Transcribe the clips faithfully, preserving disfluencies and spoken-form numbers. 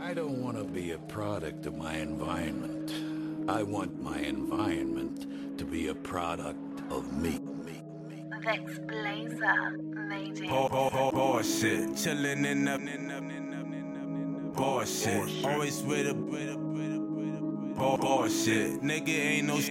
I don't want to be a product of my environment. I want my environment to be a product of me. me, me. Vex Blazer made it. Oh, oh, oh, bullshit. Chillin' in the bullshit. Always with a bullshit. Nigga ain't no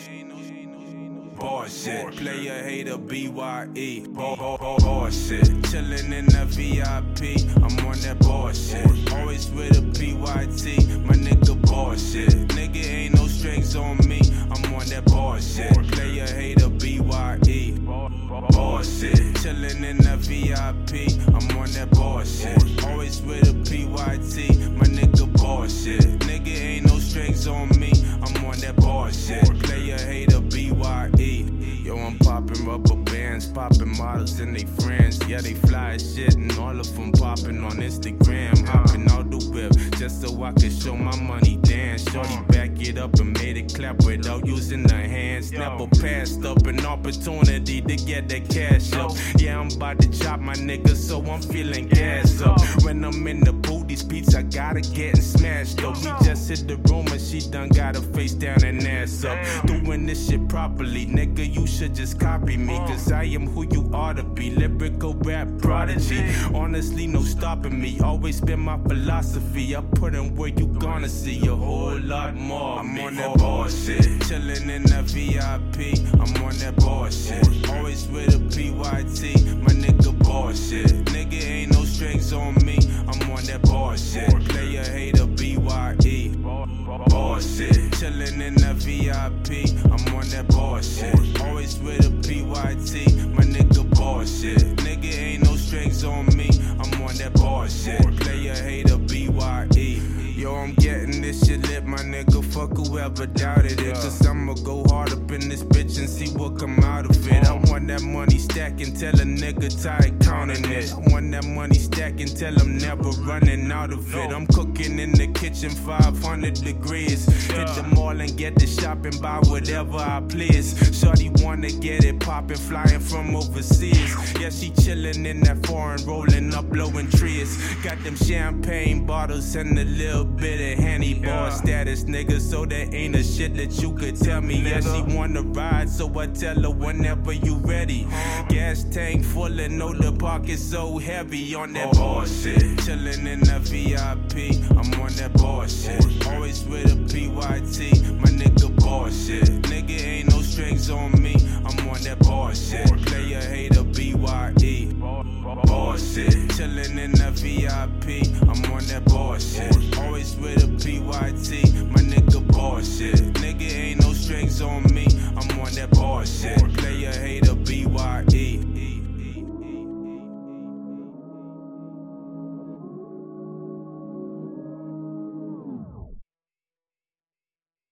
bullshit. Player hater B Y E. Bullshit. Chillin' in the V I P. I'm on that bullshit. Always with a P Y T. My nigga bullshit. Nigga ain't no strings on me. I'm on that bullshit. Player hater B Y E. Bullshit. Chillin' in the V I P. I'm on that bullshit. Always with a P Y T. My nigga bullshit. Nigga ain't no strings on me. I'm on that bullshit. Player hater B Y E. Yo, I'm poppin' rubber bands, poppin' models and they friends. Yeah, they fly as shit and all of them poppin' on Instagram. Hoppin' out the whip just so I can show my money dance. Shorty back it up and made it clap without using her hands. Never passed up an opportunity to get that cash up. Yeah, I'm about to chop my nigga, so I'm feeling gas up. When I'm in the booth, these beats I gotta get smashed up. We just hit the room and she done got her face down and ass up. Doing this shit properly, nigga, you should just copy me, cause I am who you ought to be. Lyrical rap prodigy, honestly no stopping me. Always been my philosophy. I put in where you gonna see a whole lot more. I'm on that bullshit, chillin' in the V I P. I'm on that bullshit, always with a P Y T. My nigga bullshit, nigga ain't no strings on me. I'm on that bullshit, player hater B Y E. Bullshit, chillin' in the V I P. I'm on that bullshit, always with a P Y T. My nigga bullshit, nigga ain't no strings on me. I'm on that bullshit, player hater B Y E. Yo, I'm getting this shit lit, my nigga. Fuck whoever doubted it, cause I'ma go hard up in this bitch and see what come out of it. I want that money stacking till a nigga tired counting it. I want that money stacking till I'm never running out of it. I'm cooking in the kitchen five hundred degrees. Hit the mall and get the shopping, buy whatever I please. Shorty wanna get it poppin', flying from overseas. Yeah, she chillin' in that foreign, rolling up, blowing trees. Got them champagne bottles and a little bit of Henny bar status, nigga. So there ain't a shit that you could tell me. Yeah, she wanna ride, so I tell her whenever you ready. Gas tank full and know the pocket so heavy on that bullshit. Chillin' in the V I P, I'm on that bullshit. Always with a P Y T, my nigga bullshit. Nigga ain't no strings on me, I'm on that bullshit. Player hater B Y E. Bullshit. Chillin' in the V I P, I'm on that bullshit. Always with a P Y T,